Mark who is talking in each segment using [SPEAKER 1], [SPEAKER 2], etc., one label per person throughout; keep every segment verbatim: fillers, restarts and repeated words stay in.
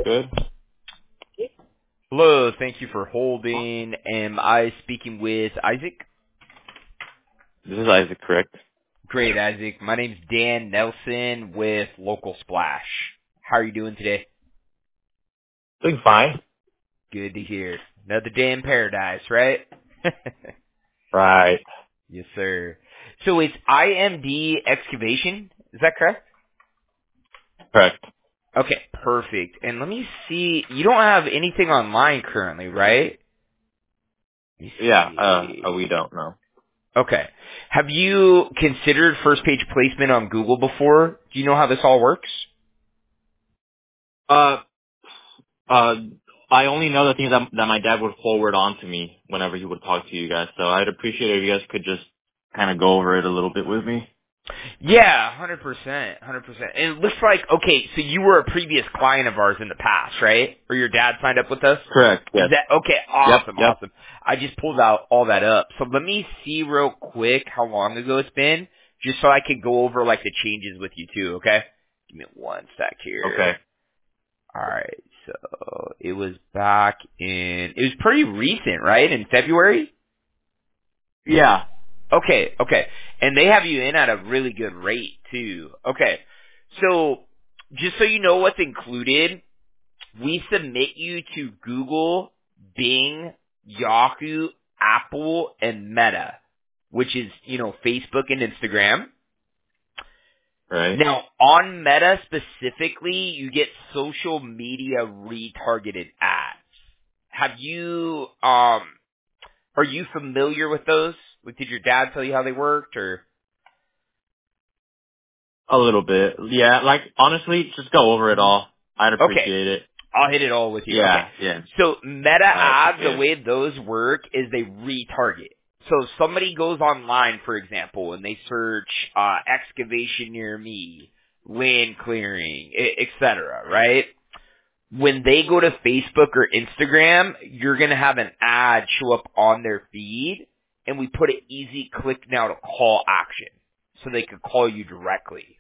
[SPEAKER 1] Good.
[SPEAKER 2] Hello, thank you for holding. Am I speaking with Isaac?
[SPEAKER 1] This is Isaac, correct?
[SPEAKER 2] Great, Isaac. My name's Dan Nelson with Local Splash. How are you doing today?
[SPEAKER 1] Doing fine.
[SPEAKER 2] Good to hear. Another day in paradise, right?
[SPEAKER 1] Right.
[SPEAKER 2] Yes, sir. So it's I M D Excavation, is that correct?
[SPEAKER 1] Correct.
[SPEAKER 2] Okay, perfect. And let me see, you don't have anything online currently, right? Let me
[SPEAKER 1] Yeah, uh,
[SPEAKER 2] see.
[SPEAKER 1] uh, we don't know.
[SPEAKER 2] Okay. Have you considered first page placement on Google before? Do you know how this all works?
[SPEAKER 1] Uh, uh, I only know the things that, that my dad would forward on to me whenever he would talk to you guys, so I'd appreciate it if you guys could just kind of go over it a little bit with me.
[SPEAKER 2] Yeah, one hundred percent. one hundred percent. And it looks like, okay, so you were a previous client of ours in the past, right? Or your dad signed up with us?
[SPEAKER 1] Correct,
[SPEAKER 2] Is
[SPEAKER 1] yes.
[SPEAKER 2] that, okay,
[SPEAKER 1] Yep,
[SPEAKER 2] awesome,
[SPEAKER 1] yep.
[SPEAKER 2] awesome. I just pulled out all that up. So let me see real quick how long ago it's been, just so I could go over like the changes with you too, okay? Give me one sec
[SPEAKER 1] Okay.
[SPEAKER 2] here. Alright, so it was back in, it was pretty recent, right? In February?
[SPEAKER 1] Yeah.
[SPEAKER 2] Okay, okay. And they have you in at a really good rate too. Okay. So just so you know what's included, we submit you to Google, Bing, Yahoo, Apple, and Meta, which is, you know, Facebook and Instagram.
[SPEAKER 1] Right.
[SPEAKER 2] Now, on Meta specifically, you get social media retargeted ads. Have you, um, are you familiar with those? Like, did your dad tell you how they worked, or?
[SPEAKER 1] A little bit. Yeah, like, honestly, just go over it all. I'd
[SPEAKER 2] Okay.
[SPEAKER 1] appreciate it.
[SPEAKER 2] I'll hit it all with you. Okay.
[SPEAKER 1] Yeah, yeah.
[SPEAKER 2] So meta
[SPEAKER 1] I
[SPEAKER 2] ads, the
[SPEAKER 1] appreciate it.
[SPEAKER 2] way those work is they retarget. So if somebody goes online, for example, and they search uh, excavation near me, land clearing, et cetera, right? When they go to Facebook or Instagram, you're going to have an ad show up on their feed, and we put an easy click now to call action so they could call you directly.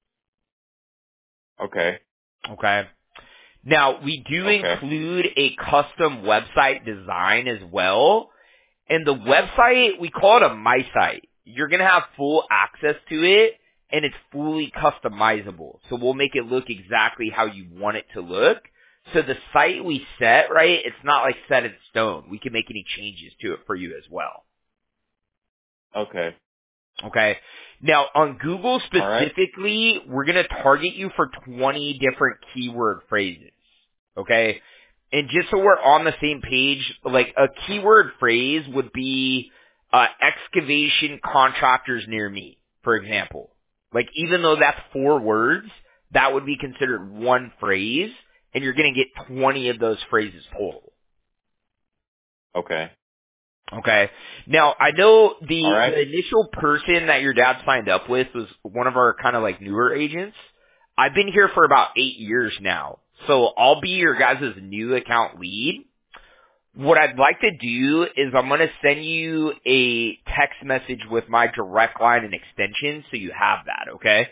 [SPEAKER 1] Okay.
[SPEAKER 2] Okay? Now, we do
[SPEAKER 1] Okay.
[SPEAKER 2] include a custom website design as well. And the website, we call it a My Site. You're going to have full access to it, and it's fully customizable. So we'll make it look exactly how you want it to look. So the site we set, right, it's not like set in stone. We can make any changes to it for you as well.
[SPEAKER 1] Okay.
[SPEAKER 2] Okay. Now, on Google
[SPEAKER 1] All right.
[SPEAKER 2] specifically, we're going to target you for twenty different keyword phrases. Okay. And just so we're on the same page, like a keyword phrase would be uh, excavation contractors near me, for example. Like even though that's four words, that would be considered one phrase, and you're going to get twenty of those phrases total.
[SPEAKER 1] Okay.
[SPEAKER 2] Okay. Now, I know the,
[SPEAKER 1] All right.
[SPEAKER 2] the initial person that your dad signed up with was one of our kind of like newer agents. I've been here for about eight years now. So I'll be your guys' new account lead. What I'd like to do is I'm going to send you a text message with my direct line and extension so you have that, okay?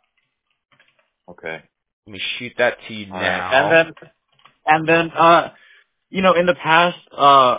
[SPEAKER 1] Okay.
[SPEAKER 2] Let me shoot that to you
[SPEAKER 1] All right. And
[SPEAKER 2] now.
[SPEAKER 1] then, and then, uh, you know, in the past, uh,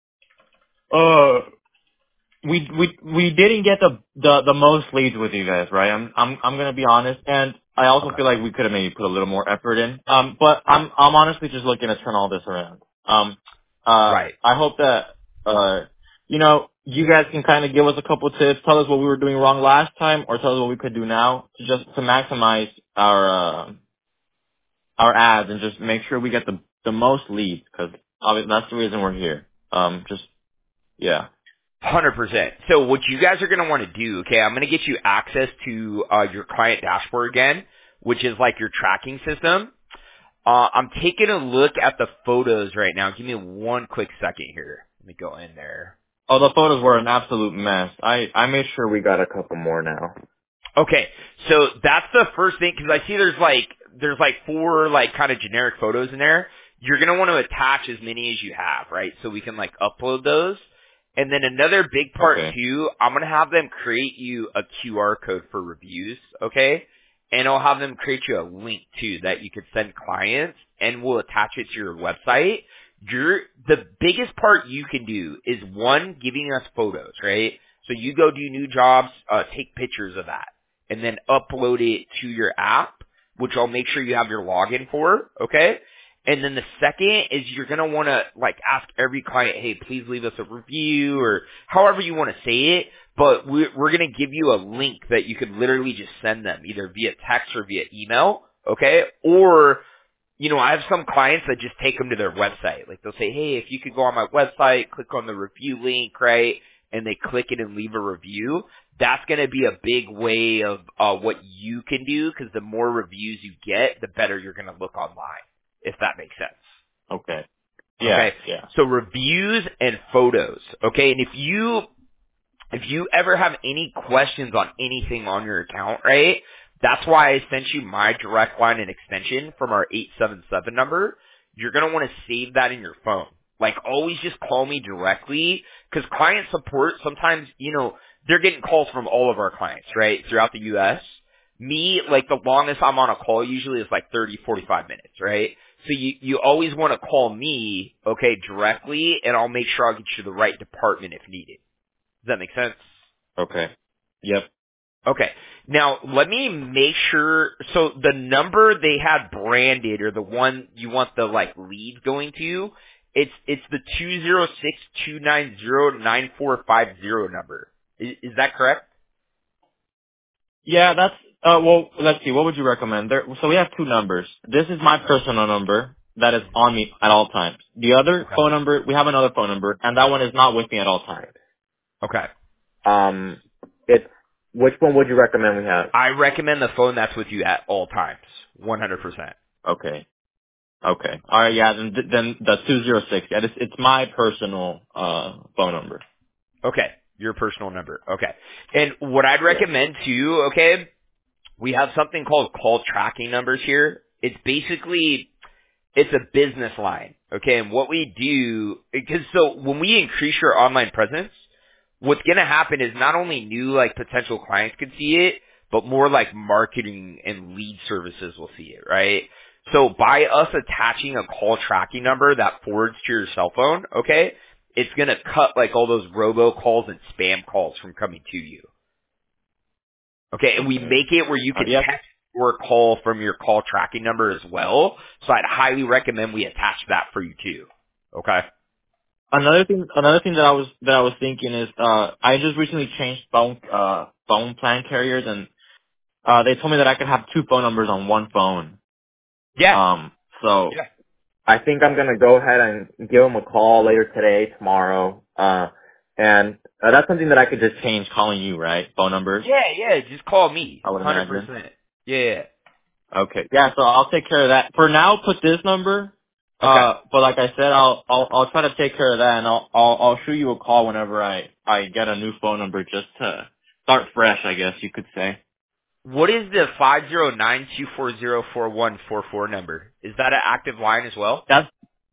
[SPEAKER 1] uh, we we we didn't get the the the most leads with you guys, right? I'm I'm I'm gonna be honest, and I also
[SPEAKER 2] Okay.
[SPEAKER 1] feel like we could have maybe put a little more effort in. Um, but I'm I'm honestly just looking to turn all this around. Um, uh,
[SPEAKER 2] Right.
[SPEAKER 1] I hope that uh, you know, you guys can kind of give us a couple tips, tell us what we were doing wrong last time, or tell us what we could do now to just to maximize our uh, our ads and just make sure we get the the most leads because obviously that's the reason we're here. Um, just yeah.
[SPEAKER 2] one hundred percent. So what you guys are going to want to do, okay, I'm going to get you access to uh, your client dashboard again, which is like your tracking system. Uh, I'm taking a look at the photos right now. Give me one quick second here. Let me go in there.
[SPEAKER 1] Oh, the photos were an absolute mess. I I made sure we got a couple more now.
[SPEAKER 2] Okay, so that's the first thing because I see there's like there's like four like kind of generic photos in there. You're gonna want to attach as many as you have, right? So we can like upload those. And then another big part
[SPEAKER 1] Okay.
[SPEAKER 2] too, I'm gonna have them create you a Q R code for reviews, okay? and I'll have them create you a link too that you could send clients, and we'll attach it to your website. Your the biggest part you can do is one, giving us photos, right? So you go do new jobs, uh, take pictures of that, and then upload it to your app, which I'll make sure you have your login for, okay? And then the second is you're gonna want to like ask every client, hey, please leave us a review, or however you want to say it. But we're, we're gonna give you a link that you could literally just send them either via text or via email, okay? Or you know, I have some clients that just take them to their website. Like they'll say, hey, if you could go on my website, click on the review link, right? And they click it and leave a review. That's going to be a big way of uh, what you can do, because the more reviews you get, the better you're going to look online, if that makes sense.
[SPEAKER 1] Okay. Yeah.
[SPEAKER 2] Okay.
[SPEAKER 1] Yeah.
[SPEAKER 2] So reviews and photos. Okay. And if you, if you ever have any questions on anything on your account, right? That's why I sent you my direct line and extension from our eight seven seven number. You're going to want to save that in your phone. Like, always just call me directly, because client support, sometimes, you know, they're getting calls from all of our clients, right, throughout the U S. Me, like, the longest I'm on a call usually is like thirty, forty-five minutes, right? So you, you always want to call me, okay, directly, and I'll make sure I'll get you the right department if needed. Does that make sense?
[SPEAKER 1] Okay. Yep.
[SPEAKER 2] Okay. Now, let me make sure, so the number they had branded, or the one you want the, like, lead going to, it's, it's the two zero six, two nine zero, nine four five zero number. Is, is that correct?
[SPEAKER 1] Yeah, that's, uh, well, let's see, what would you recommend? There, so we have two numbers. This is my personal number that is on me at all times. The other
[SPEAKER 2] Okay.
[SPEAKER 1] phone number, we have another phone number, and that one is not with me at all times.
[SPEAKER 2] Okay.
[SPEAKER 1] Um, it's, which one would you recommend we have?
[SPEAKER 2] I recommend the phone that's with you at all times. one hundred percent.
[SPEAKER 1] Okay. Okay. Alright, yeah, then, then the two zero six, yeah, it's, it's my personal, uh, phone number.
[SPEAKER 2] Okay. Your personal number. Okay. And what I'd
[SPEAKER 1] Yeah.
[SPEAKER 2] recommend too, okay, we have something called call tracking numbers here. It's basically, it's a business line, okay? And what we do, because so when we increase your online presence, what's going to happen is not only new, like, potential clients can see it, but more like marketing and lead services will see it, right? So by us attaching a call tracking number that forwards to your cell phone, okay, it's going to cut like all those robocalls and spam calls from coming to you. Okay, and we
[SPEAKER 1] Okay.
[SPEAKER 2] make it where you
[SPEAKER 1] Uh,
[SPEAKER 2] can
[SPEAKER 1] yep.
[SPEAKER 2] text or call from your call tracking number as well. So I'd highly recommend we attach that for you too. Okay?
[SPEAKER 1] Another thing, another thing that I was that I was thinking is, uh, I just recently changed phone uh phone plan carriers, and uh, they told me that I could have two phone numbers on one phone.
[SPEAKER 2] Yeah.
[SPEAKER 1] Um, so
[SPEAKER 2] Yeah.
[SPEAKER 1] I think I'm gonna go ahead and give them a call later today, tomorrow. Uh, and uh, that's something that I could just change calling you, right? Phone numbers,
[SPEAKER 2] Yeah, yeah, just call me.
[SPEAKER 1] I would
[SPEAKER 2] one hundred
[SPEAKER 1] imagine.
[SPEAKER 2] percent. Yeah.
[SPEAKER 1] Okay. Yeah, so I'll take care of that. For now, put this number.
[SPEAKER 2] Okay.
[SPEAKER 1] Uh, but like I said, I'll I'll I'll try to take care of that, and I'll I'll I'll shoot you a call whenever I I get a new phone number, just to start fresh, I guess you could say.
[SPEAKER 2] What is the five zero nine two four zero four one four four number? Is that an active line as well?
[SPEAKER 1] That's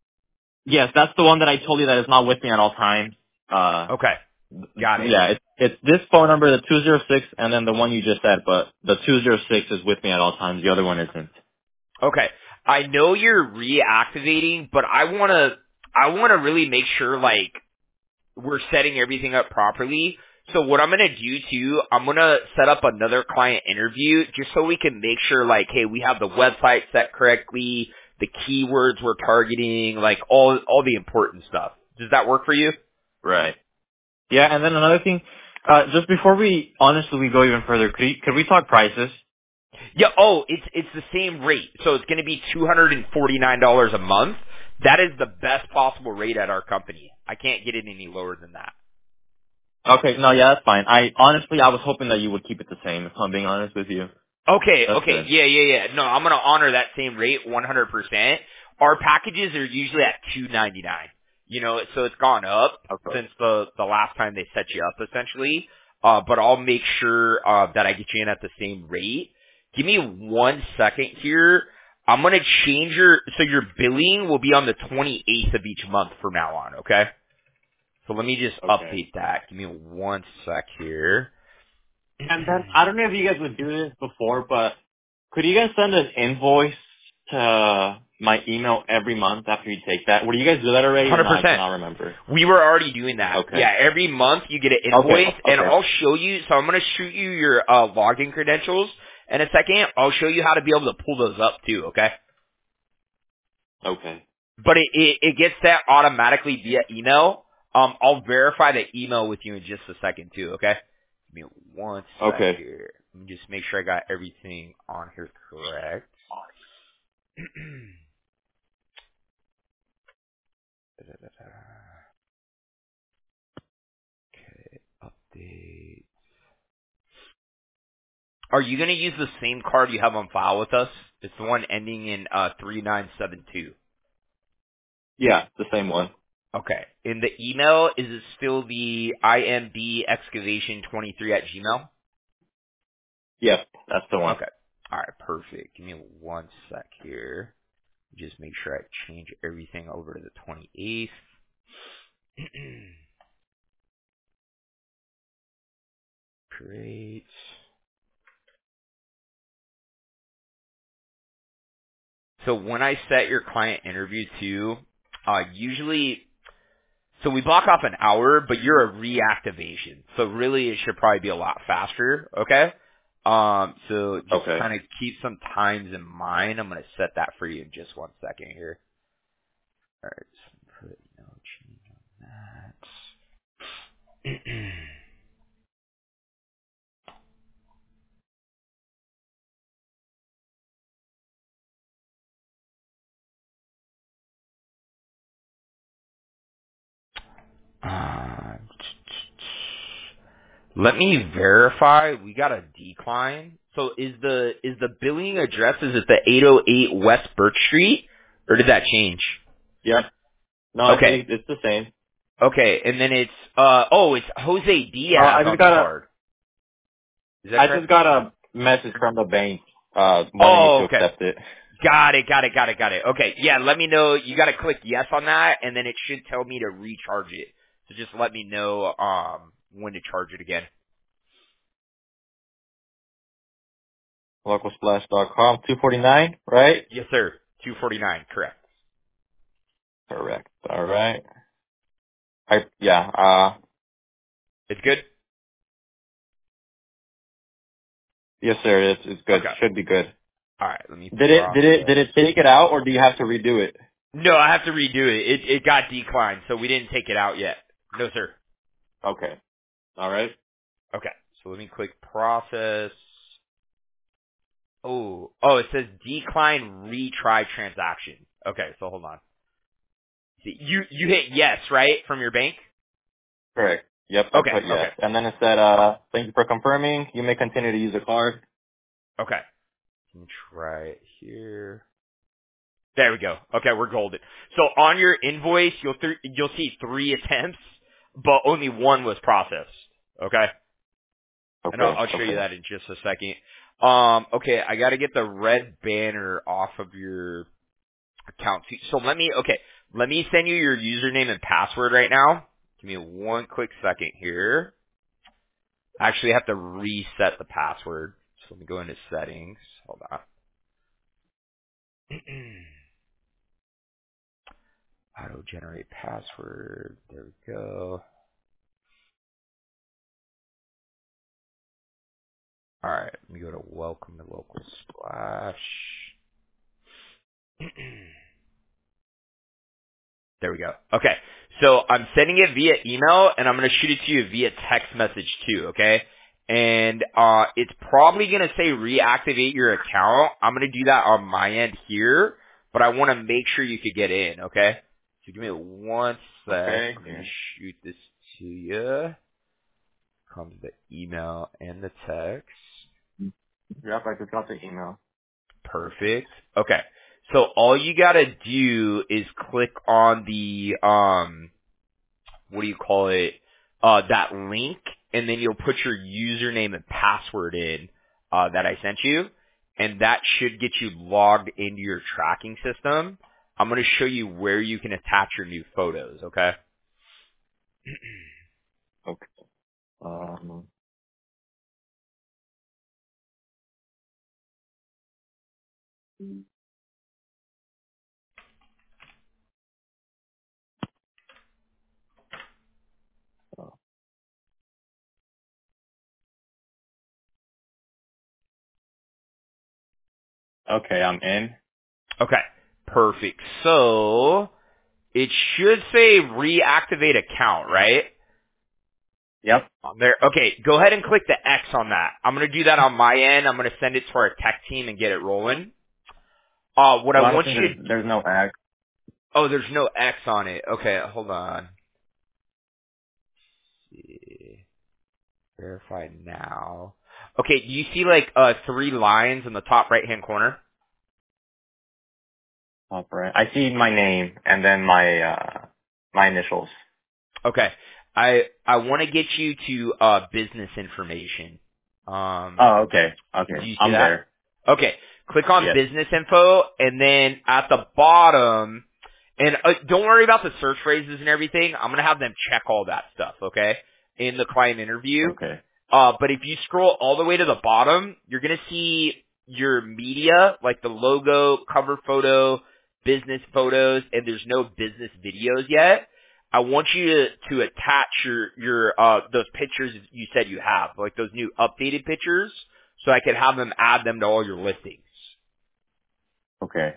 [SPEAKER 1] yes, that's the one that I told you that is not with me at all times. Uh,
[SPEAKER 2] Okay. Got it.
[SPEAKER 1] yeah, it's it's this phone number, the two zero six, and then the one you just said, but the two zero six is with me at all times. The other one isn't.
[SPEAKER 2] Okay. I know you're reactivating, but I want to, I want to really make sure, like, we're setting everything up properly. So what I'm going to do too, I'm going to set up another client interview just so we can make sure, like, hey, we have the website set correctly, the keywords we're targeting, like all all the important stuff. Does that work for you?
[SPEAKER 1] Right. Yeah, and then another thing, uh, just before we honestly we go even further, could you, could we talk prices?
[SPEAKER 2] Yeah. Oh, it's it's the same rate. So it's going to be two hundred and forty nine dollars a month. That is the best possible rate at our company. I can't get it any lower than that.
[SPEAKER 1] Okay, no, yeah, that's fine. I honestly, I was hoping that you would keep it the same. If I'm being honest with you,
[SPEAKER 2] Okay,
[SPEAKER 1] that's
[SPEAKER 2] okay,
[SPEAKER 1] good.
[SPEAKER 2] yeah, yeah, yeah. No, I'm gonna honor that same rate one hundred percent. Our packages are usually at two ninety-nine. You know, so it's gone up
[SPEAKER 1] Okay.
[SPEAKER 2] since the the last time they set you up, essentially. Uh, but I'll make sure uh, that I get you in at the same rate. Give me one second here. I'm gonna change your so your billing will be on the twenty-eighth of each month from now on. Okay. So let me just
[SPEAKER 1] Okay.
[SPEAKER 2] update that. Give me one sec here.
[SPEAKER 1] And then I don't know if you guys would do this before, but Could you guys send an invoice to my email every month after you take that? Would you guys do that already or
[SPEAKER 2] Hundred
[SPEAKER 1] not? I
[SPEAKER 2] percent.
[SPEAKER 1] cannot remember.
[SPEAKER 2] We were already doing that.
[SPEAKER 1] Okay.
[SPEAKER 2] Yeah, every month you get an
[SPEAKER 1] Okay.
[SPEAKER 2] invoice, and
[SPEAKER 1] Okay.
[SPEAKER 2] I'll show you. So I'm going to shoot you your uh, login credentials in a second. I'll show you how to be able to pull those up too. Okay.
[SPEAKER 1] Okay.
[SPEAKER 2] But it it, it gets that automatically via email. Um, I'll verify the email with you in just a second too. Okay. Give me one sec
[SPEAKER 1] Okay.
[SPEAKER 2] here. Let me just make sure I got everything on here correct. Da-da-da-da. Okay, update. Are you going to use the same card you have on file with us? It's the one ending in uh three nine seven two.
[SPEAKER 1] Yeah, the same one.
[SPEAKER 2] Okay. In the email, is it still the I M B excavation twenty-three at Gmail?
[SPEAKER 1] Yep, that's the one.
[SPEAKER 2] Okay. All right, perfect. Give me one sec here. Just make sure I change everything over to the twenty-eighth. Great. So when I set your client interview too, uh, usually, so we block off an hour, but you're a reactivation. So really it should probably be a lot faster, okay? Um, so just
[SPEAKER 1] Okay.
[SPEAKER 2] kind of keep some times in mind. I'm going to set that for you in just one second here. Alright, so put no change on that. Uh, let me verify. We got a decline. So is the is the billing address, is it the eight oh eight West Birch Street, or did that change?
[SPEAKER 1] Yep. No, it's,
[SPEAKER 2] Okay.
[SPEAKER 1] it's the same.
[SPEAKER 2] Okay, and then it's uh oh, it's Jose
[SPEAKER 1] Uh,
[SPEAKER 2] Diaz
[SPEAKER 1] I just
[SPEAKER 2] on the
[SPEAKER 1] got a,
[SPEAKER 2] card. Is that
[SPEAKER 1] I just
[SPEAKER 2] correct?
[SPEAKER 1] got a message from the bank, uh, wanting me
[SPEAKER 2] Oh,
[SPEAKER 1] to
[SPEAKER 2] okay.
[SPEAKER 1] accept it.
[SPEAKER 2] Got it, got it, got it, got it. Okay, yeah, let me know. You got to click yes on that, and then it should tell me to recharge it. So just let me know um when to charge it again.
[SPEAKER 1] local splash dot com, two forty-nine, right?
[SPEAKER 2] Yes, sir. two forty-nine, correct.
[SPEAKER 1] Correct. All right. I, yeah, uh,
[SPEAKER 2] It's good?
[SPEAKER 1] yes sir, it's, it's good.
[SPEAKER 2] Okay.
[SPEAKER 1] Should be good.
[SPEAKER 2] All right, let me
[SPEAKER 1] Did it, did it,
[SPEAKER 2] process.
[SPEAKER 1] did it take it out or do you have to redo it?
[SPEAKER 2] No, I have to redo it. It it got declined, so we didn't take it out yet. No, sir.
[SPEAKER 1] Okay. All right.
[SPEAKER 2] Okay. So let me click process. Oh, oh, it says decline retry transaction. Okay, so hold on. See, You you hit yes, right, from your bank?
[SPEAKER 1] Correct. Yep, I
[SPEAKER 2] Okay,
[SPEAKER 1] put
[SPEAKER 2] okay,
[SPEAKER 1] yes. And then it said, uh, thank you for confirming. You may continue to use the card.
[SPEAKER 2] okay. Let me try it here. There we go. Okay, we're golden. So on your invoice, you'll th- you'll see three attempts, but only one was processed. Okay, and I'll,
[SPEAKER 1] Okay,
[SPEAKER 2] I'll show you
[SPEAKER 1] okay.
[SPEAKER 2] that in just a second. Um, okay, I got to get the red banner off of your account. So let me, okay, let me send you your username and password right now. Give me one quick second here. I actually have to reset the password. So let me go into settings. Hold on. Auto generate password. There we go. All right, let me go to welcome to local splash. There we go. Okay. So I'm sending it via email and I'm going to shoot it to you via text message too, okay? And uh it's probably going to say reactivate your account. I'm going to do that on my end here, but I want to make sure you could get in, okay? So give me one sec.
[SPEAKER 1] Okay.
[SPEAKER 2] Let me
[SPEAKER 1] Yeah.
[SPEAKER 2] shoot this to you. Comes the email and the text.
[SPEAKER 1] Yep, I just got the email.
[SPEAKER 2] Perfect. Okay. So all you got to do is click on the um what do you call it, uh, that link, and then you'll put your username and password in, uh, that I sent you, and that should get you logged into your tracking system. I'm going to show you where you can attach your new photos, okay?
[SPEAKER 1] Okay. Um, Okay, I'm in.
[SPEAKER 2] Okay, perfect. So it should say reactivate account, right?
[SPEAKER 1] Yep.
[SPEAKER 2] On there. Okay, go ahead and click the X on that. I'm going to do that on my end. I'm going to send it to our tech team and get it rolling. Uh, what I
[SPEAKER 1] So I don't
[SPEAKER 2] want
[SPEAKER 1] think
[SPEAKER 2] you
[SPEAKER 1] there's,
[SPEAKER 2] to,
[SPEAKER 1] there's no X.
[SPEAKER 2] oh, there's no X on it. Okay, hold on. Let's see. Verify now. Okay, do you see like, uh, three lines in the top right hand corner?
[SPEAKER 1] Top right. I see my name and then my, uh, my initials.
[SPEAKER 2] Okay. I, I want to get you to, uh, business information. Um,
[SPEAKER 1] Oh, okay.
[SPEAKER 2] do
[SPEAKER 1] Okay.
[SPEAKER 2] you see
[SPEAKER 1] I'm
[SPEAKER 2] that?
[SPEAKER 1] there.
[SPEAKER 2] Okay. Click on
[SPEAKER 1] Yes.
[SPEAKER 2] business info and then at the bottom, and uh, don't worry about the search phrases and everything. I'm going to have them check all that stuff, okay, in the client interview.
[SPEAKER 1] Okay.
[SPEAKER 2] Uh, but if you scroll all the way to the bottom, you're going to see your media, like the logo, cover photo, business photos, and there's no business videos yet. I want you to, to attach your, your, uh, those pictures you said you have, like those new updated pictures, so I can have them add them to all your listings.
[SPEAKER 1] Okay.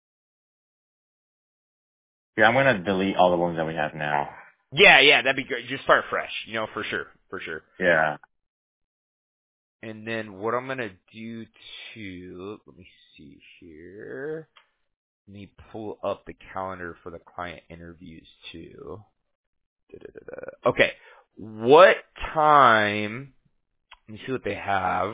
[SPEAKER 1] Yeah, I'm gonna delete all the ones that we have now.
[SPEAKER 2] Yeah, yeah, that'd be great. Just start fresh, you know, for sure, for sure.
[SPEAKER 1] Yeah.
[SPEAKER 2] And then what I'm gonna do too, let me see here. Let me pull up the calendar for the client interviews too. Da-da-da-da. Okay. What time, let me see what they have.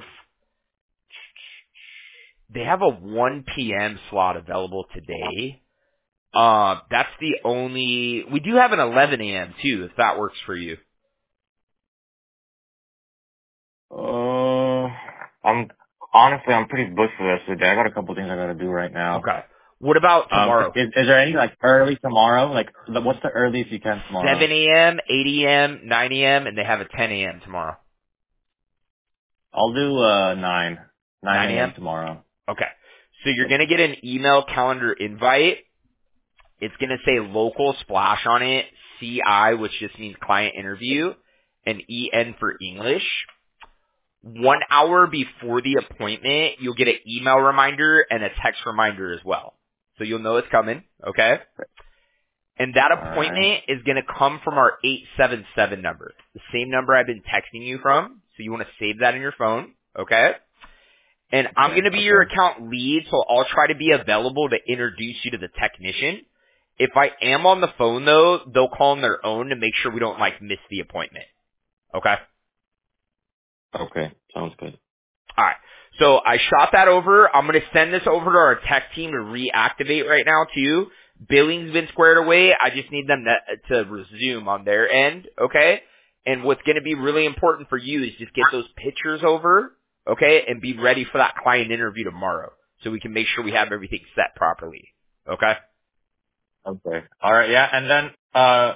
[SPEAKER 2] They have a one p.m. slot available today. Uh, that's the only, we do have an eleven a.m. too, if that works for you.
[SPEAKER 1] Uh, I'm honestly I'm pretty booked for the rest of the day. I got a couple things I gotta do right now.
[SPEAKER 2] Okay. What about
[SPEAKER 1] Um,
[SPEAKER 2] tomorrow?
[SPEAKER 1] is, is there any like early tomorrow? Like, the- what's the earliest you can tomorrow?
[SPEAKER 2] seven a.m., eight a.m., nine a.m., and they have a ten a.m. tomorrow.
[SPEAKER 1] I'll do uh nine, nine
[SPEAKER 2] nine
[SPEAKER 1] a.m.
[SPEAKER 2] a.m.?
[SPEAKER 1] tomorrow.
[SPEAKER 2] Okay. So you're going to get an email calendar invite. It's going to say local splash on it, C I, which just means client interview, and E N for English. One hour before the appointment, you'll get an email reminder and a text reminder as well. So you'll know it's coming, okay? And that
[SPEAKER 1] All right.
[SPEAKER 2] appointment is going to come from our eight seven seven number, the same number I've been texting you from. So you want to save that in your phone, okay? And I'm
[SPEAKER 1] Okay.
[SPEAKER 2] going to be your
[SPEAKER 1] Okay.
[SPEAKER 2] account lead, so I'll try to be available to introduce you to the technician. If I am on the phone, though, they'll call on their own to make sure we don't, like, miss the appointment. Okay?
[SPEAKER 1] Okay. Sounds good.
[SPEAKER 2] All right. So I shot that over. I'm going to send this over to our tech team to reactivate right now, too. Billing's been squared away. I just need them to, to resume on their end, okay? And what's going to be really important for you is just get those pictures over, okay, and be ready for that client interview tomorrow so we can make sure we have everything set properly, okay?
[SPEAKER 1] Okay. All right. Yeah. And then, uh,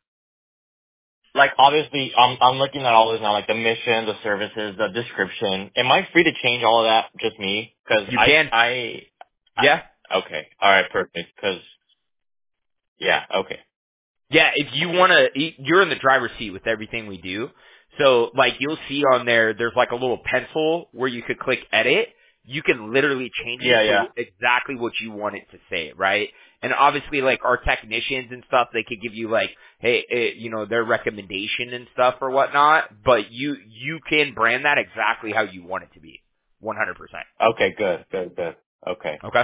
[SPEAKER 1] like obviously, I'm I'm looking at all this now, like the mission, the services, the description. Am I free to change all of that? Just me? Because
[SPEAKER 2] You
[SPEAKER 1] I
[SPEAKER 2] can.
[SPEAKER 1] I.
[SPEAKER 2] Yeah?
[SPEAKER 1] I okay. All right. Perfect. Because yeah. Okay.
[SPEAKER 2] Yeah, if you want to, you're in the driver's seat with everything we do. So, like, you'll see on there, there's like a little pencil where you could click edit. You can literally change it
[SPEAKER 1] Yeah. Yeah.
[SPEAKER 2] to exactly what you want it to say, right? And obviously, like, our technicians and stuff, they could give you, like, hey, eh, you know, their recommendation and stuff or whatnot, but you, you can brand that exactly how you want it to be. one hundred percent.
[SPEAKER 1] Okay. Good. Good. Good. Okay.
[SPEAKER 2] Okay?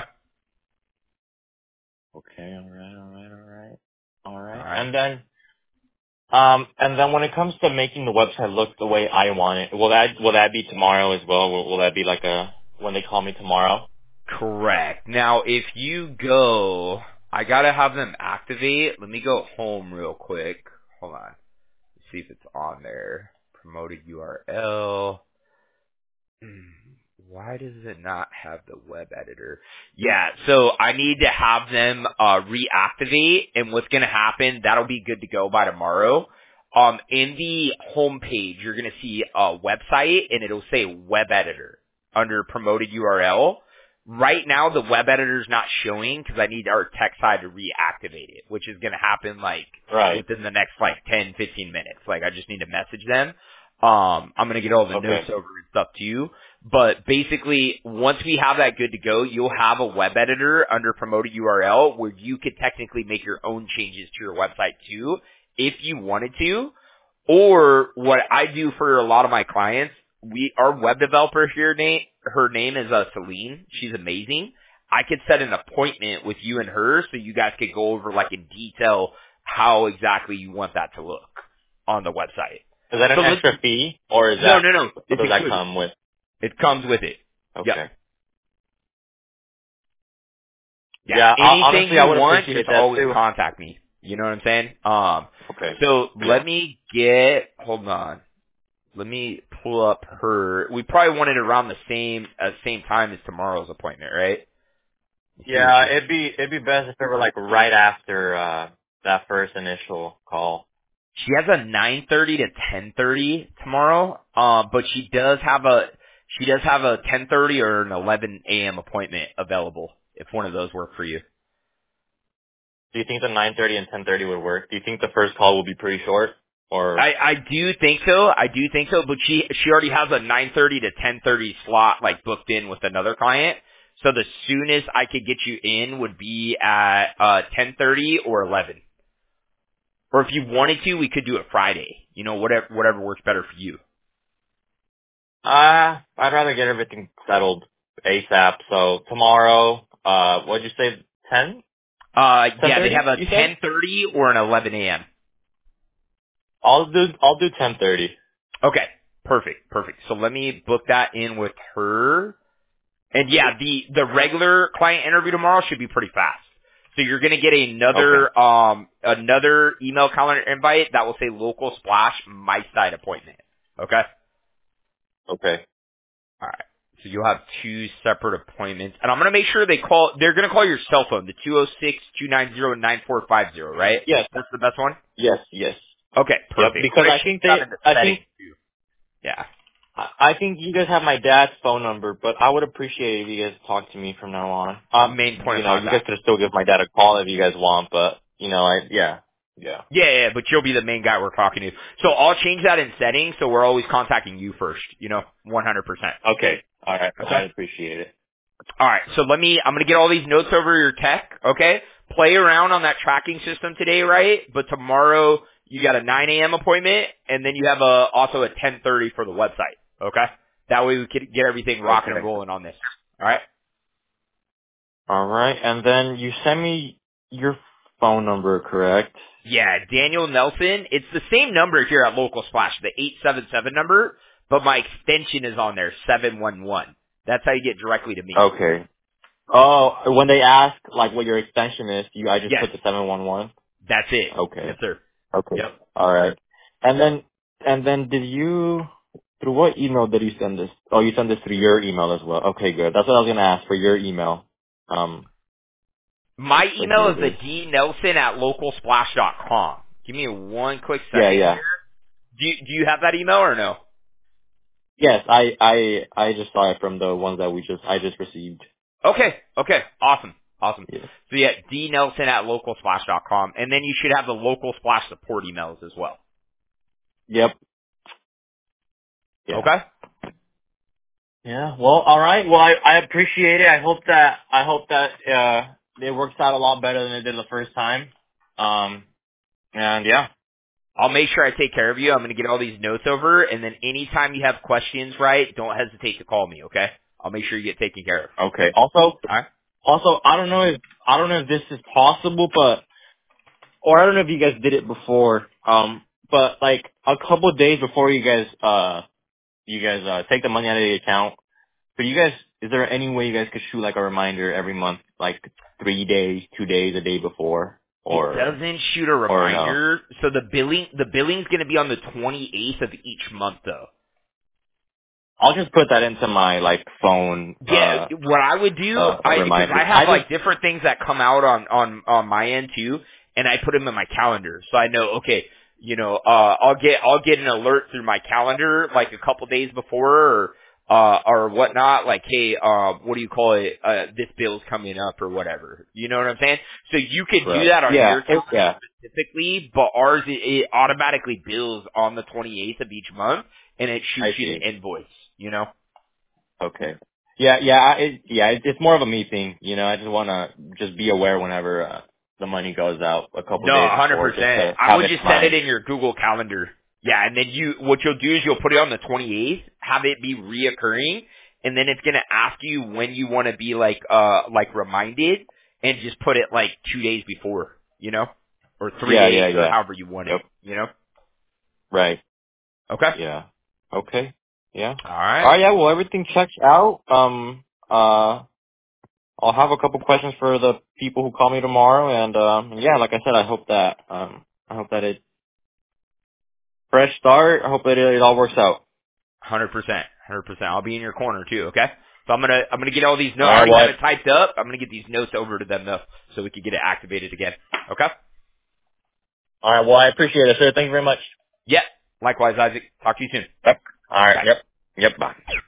[SPEAKER 1] Okay. All right. All right. All right. All right.
[SPEAKER 2] Alright.
[SPEAKER 1] And then um and then when it comes to making the website look the way I want it, will that will that be tomorrow as well? Will, will that be like a when they call me tomorrow?
[SPEAKER 2] Correct. Now, if you go, I gotta have them activate. Let me go home real quick. Hold on. Let's see if it's on there. Promoted U R L. Hmm, Why does it not have the web editor? Yeah, so I need to have them uh, reactivate, and what's gonna happen? That'll be good to go by tomorrow. Um, in the home page, you're gonna see a website, and it'll say web editor under promoted U R L. Right now, the web editor's not showing because I need our tech side to reactivate it, which is going to happen like
[SPEAKER 1] Right.
[SPEAKER 2] within the next like ten, fifteen minutes. Like I just need to message them. Um, I'm going to get all the
[SPEAKER 1] Okay.
[SPEAKER 2] notes over and stuff to you. But basically, once we have that good to go, you'll have a web editor under promoted U R L where you could technically make your own changes to your website too, if you wanted to. Or what I do for a lot of my clients, we our web developer here, Nate, her name is uh, Celine. She's amazing. I could set an appointment with you and her so you guys could go over like in detail how exactly you want that to look on the website.
[SPEAKER 1] Is that an
[SPEAKER 2] So
[SPEAKER 1] extra
[SPEAKER 2] let's-
[SPEAKER 1] fee, or is
[SPEAKER 2] No,
[SPEAKER 1] that,
[SPEAKER 2] no, no.
[SPEAKER 1] or
[SPEAKER 2] It's
[SPEAKER 1] does that
[SPEAKER 2] included.
[SPEAKER 1] come with?
[SPEAKER 2] It comes with it.
[SPEAKER 1] Okay.
[SPEAKER 2] Yep. Yeah.
[SPEAKER 1] Yeah, I-
[SPEAKER 2] Anything
[SPEAKER 1] honestly,
[SPEAKER 2] you
[SPEAKER 1] I would
[SPEAKER 2] want,
[SPEAKER 1] appreciate
[SPEAKER 2] just
[SPEAKER 1] that
[SPEAKER 2] always
[SPEAKER 1] too.
[SPEAKER 2] contact me. You know what I'm saying? Um.
[SPEAKER 1] Okay.
[SPEAKER 2] So
[SPEAKER 1] Yeah.
[SPEAKER 2] let me get. Hold on. Let me pull up her. We probably want it around the same uh, same time as tomorrow's appointment, right? Let's see what
[SPEAKER 1] Yeah,
[SPEAKER 2] she-
[SPEAKER 1] it'd be it'd be best if it were like right after uh that first initial call.
[SPEAKER 2] She has a nine thirty to ten thirty tomorrow, uh, but she does have a she does have a ten thirty or an eleven a.m. appointment available if one of those work for you.
[SPEAKER 1] Do you think the nine thirty and ten thirty would work? Do you think the first call will be pretty short? Or
[SPEAKER 2] I, I do think so. I do think so, but she she already has a nine thirty to ten thirty slot like booked in with another client. So the soonest I could get you in would be at uh ten thirty or eleven. Or if you wanted to, we could do it Friday. You know, whatever whatever works better for you.
[SPEAKER 1] uh I'd rather get everything settled ASAP. So tomorrow, uh what'd you say, ten?
[SPEAKER 2] Uh
[SPEAKER 1] ten
[SPEAKER 2] yeah, they
[SPEAKER 1] thirty,
[SPEAKER 2] have a
[SPEAKER 1] you said?
[SPEAKER 2] ten thirty or an eleven a.m.
[SPEAKER 1] I'll do I'll do ten thirty.
[SPEAKER 2] Okay. Perfect. Perfect. So let me book that in with her. And yeah, the the regular client interview tomorrow should be pretty fast. So you're going to get another um another email calendar invite that will say local splash my side appointment. Okay?
[SPEAKER 1] Okay.
[SPEAKER 2] All right. So you'll have two separate appointments. And I'm going to make sure they call they're going to call your cell phone, the two oh six, two nine zero, nine four five zero, right?
[SPEAKER 1] Yes.
[SPEAKER 2] That's the best one?
[SPEAKER 1] Yes, yes.
[SPEAKER 2] Okay,
[SPEAKER 1] Yep,
[SPEAKER 2] perfect.
[SPEAKER 1] because I think they I think
[SPEAKER 2] Yeah.
[SPEAKER 1] I I think you guys have my dad's phone number, but I would appreciate if you guys talk to me from now on. Um,
[SPEAKER 2] Main point
[SPEAKER 1] you
[SPEAKER 2] of
[SPEAKER 1] know, you guys
[SPEAKER 2] contact.
[SPEAKER 1] could still give my dad a call if you guys want, but you know, I yeah, yeah.
[SPEAKER 2] Yeah, yeah, but you'll be the main guy we're talking to. So I'll change that in settings so we're always contacting you first, you know, one hundred percent.
[SPEAKER 1] Okay, all right, I
[SPEAKER 2] Okay?
[SPEAKER 1] appreciate it.
[SPEAKER 2] All right, so let me, I'm going to get all these notes over your tech, okay? Play around on that tracking system today, right? But tomorrow you got a nine a.m. appointment and then you have a, also a ten thirty for the website, okay? That way we can get everything rocking and
[SPEAKER 1] Okay,
[SPEAKER 2] rolling on this. All right?
[SPEAKER 1] all right, and then you send me your phone number, correct?
[SPEAKER 2] Yeah, Daniel Nelson. It's the same number here at Local Splash, the eight seven seven number, but my extension is on there, seven one one. That's how you get directly to me.
[SPEAKER 1] Okay. Oh, when they ask like what your extension is, you I just
[SPEAKER 2] Yes,
[SPEAKER 1] put the seven one one.
[SPEAKER 2] that's it.
[SPEAKER 1] Okay.
[SPEAKER 2] Yes, sir.
[SPEAKER 1] Okay.
[SPEAKER 2] Yep.
[SPEAKER 1] All right. And then, and then did you, through what email did you send this? Oh, you sent this through your email as well. Okay, good. That's what I was going to ask for your email. Um,
[SPEAKER 2] My
[SPEAKER 1] so here
[SPEAKER 2] email is
[SPEAKER 1] it
[SPEAKER 2] the
[SPEAKER 1] is.
[SPEAKER 2] d nelson at local splash dot com. Give me one quick
[SPEAKER 1] Yeah,
[SPEAKER 2] second
[SPEAKER 1] yeah.
[SPEAKER 2] here. Do you, do you have that email or no?
[SPEAKER 1] Yes, I, I, I just saw it from the ones that we just, I just received.
[SPEAKER 2] Okay, okay, awesome, awesome.
[SPEAKER 1] Yes.
[SPEAKER 2] So yeah, d nelson at local splash dot com, and then you should have the Local Splash support emails as well.
[SPEAKER 1] Yep. Yeah.
[SPEAKER 2] Okay?
[SPEAKER 1] Yeah. Well, all right. Well, I, I appreciate it. I hope that, I hope that, uh, it works out a lot better than it did the first time. Um, and yeah.
[SPEAKER 2] I'll make sure I take care of you. I'm going to get all these notes over, and then anytime you have questions, right, don't hesitate to call me, okay? I'll make sure you get taken care of.
[SPEAKER 1] Okay. Also,
[SPEAKER 2] All right?
[SPEAKER 1] also, I don't know if, I don't know if this is possible, but or I don't know if you guys did it before, um, but like a couple of days before you guys, uh, you guys uh, take the money out of the account. So you guys, is there any way you guys could shoot like a reminder every month, like three days, two days, a day before,
[SPEAKER 2] It
[SPEAKER 1] or
[SPEAKER 2] doesn't shoot a
[SPEAKER 1] or no?
[SPEAKER 2] reminder, so the billing the billing's going to be on the twenty-eighth of each month, though.
[SPEAKER 1] I'll just put that into my like phone
[SPEAKER 2] Yeah,
[SPEAKER 1] uh
[SPEAKER 2] what I would do,
[SPEAKER 1] uh
[SPEAKER 2] I because I
[SPEAKER 1] reminder.
[SPEAKER 2] have
[SPEAKER 1] I
[SPEAKER 2] like
[SPEAKER 1] just
[SPEAKER 2] different things that come out on on on my end too, and I put them in my calendar, so I know okay, you know, uh, I'll get I'll get an alert through my calendar like a couple days before, or uh, or whatnot, like, hey, uh, what do you call it, uh, this bill's coming up or whatever. You know what I'm saying? So you could do
[SPEAKER 1] Right.
[SPEAKER 2] that on
[SPEAKER 1] Yeah.
[SPEAKER 2] your
[SPEAKER 1] It,
[SPEAKER 2] calendar
[SPEAKER 1] yeah.
[SPEAKER 2] specifically, but ours, it, it automatically bills on the twenty-eighth of each month, and it
[SPEAKER 1] I
[SPEAKER 2] shoots you
[SPEAKER 1] see.
[SPEAKER 2] the invoice, you know?
[SPEAKER 1] Okay. Yeah. Yeah. I- It, yeah. It, it's more of a me thing. You know, I just want to just be aware whenever uh, the money goes out a couple
[SPEAKER 2] No,
[SPEAKER 1] days
[SPEAKER 2] one hundred
[SPEAKER 1] before, just
[SPEAKER 2] percent.
[SPEAKER 1] to
[SPEAKER 2] I
[SPEAKER 1] have
[SPEAKER 2] would
[SPEAKER 1] it
[SPEAKER 2] just
[SPEAKER 1] in
[SPEAKER 2] set it
[SPEAKER 1] mind.
[SPEAKER 2] in your Google Calendar. Yeah, and then you, what you'll do is you'll put it on the twenty-eighth, have it be reoccurring, and then it's gonna ask you when you want to be like, uh, like reminded, and just put it like two days before, you know, or three
[SPEAKER 1] Yeah. Yeah.
[SPEAKER 2] days, or
[SPEAKER 1] Yeah.
[SPEAKER 2] however you want it,
[SPEAKER 1] Yep.
[SPEAKER 2] you know.
[SPEAKER 1] Right.
[SPEAKER 2] Okay.
[SPEAKER 1] Yeah. Okay. Yeah.
[SPEAKER 2] All
[SPEAKER 1] All
[SPEAKER 2] right.
[SPEAKER 1] right. Yeah. Well, everything checks out. Um. Uh. I'll have a couple questions for the people who call me tomorrow, and um. Yeah. Like I said, I hope that um. I hope that it fresh start. I hope that it, it all works out.
[SPEAKER 2] Hundred percent, hundred percent. I'll be in your corner too. Okay. So I'm gonna I'm gonna get all these
[SPEAKER 1] All
[SPEAKER 2] notes. I
[SPEAKER 1] right.
[SPEAKER 2] already
[SPEAKER 1] Well.
[SPEAKER 2] have
[SPEAKER 1] I,
[SPEAKER 2] it typed up. I'm gonna get these notes over to them though, so we can get it activated again. Okay.
[SPEAKER 1] all right. Well, I appreciate it, sir. Thank you very much.
[SPEAKER 2] Yeah. Likewise, Isaac. Talk to you soon.
[SPEAKER 1] Yep. All right.
[SPEAKER 2] Bye.
[SPEAKER 1] Yep. Yep. Bye.